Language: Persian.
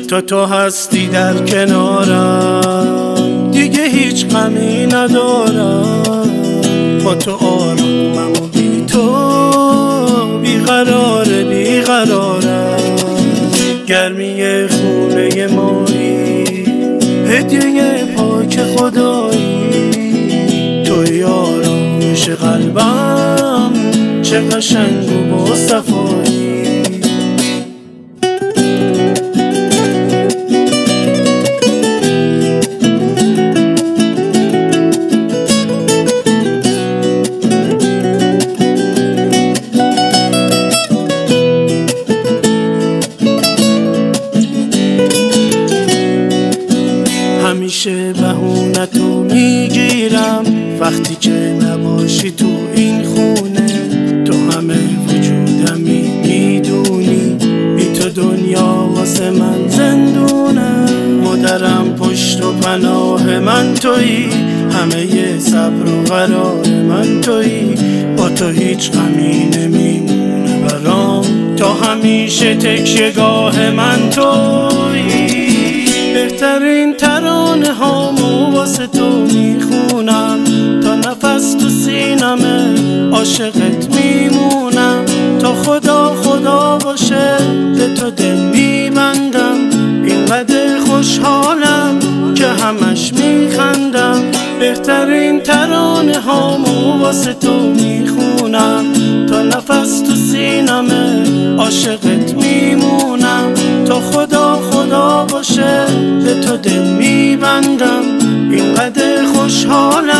تو هستی در کنارم، دیگه هیچ غمی ندارم. با تو آرامم و بی تو بیقرارم. گرمی خونه مایی، هدیه پاک خدایی، توی آرامش قلبم، چه قشنگ و با صفایی. همیشه بهونتو میگیرم وقتی که نباشی تو این خونه. تو همه وجودمی میدونی، بی تو دنیا واسه من زندونه. مادرم پشت و پناه من تویی، همه صبر و قرار من تویی. با تو هیچ غمی نمیمونه برام، تا همیشه تکیه‌گاه من تویی. بهترین ترانه هامو واسه تو میخونم، تا نفس تو سینمه عاشقت میمونم. تا خدا باشه به تو دل میبندم، اینقدر خوشحالم که همش میخندم. بهترین ترانه هامو واسه تو میخونم، تا نفس تو سینمه عاشقت میمونم. تا خدا باشه به تو دل میبندم، اینقدر خوشحالم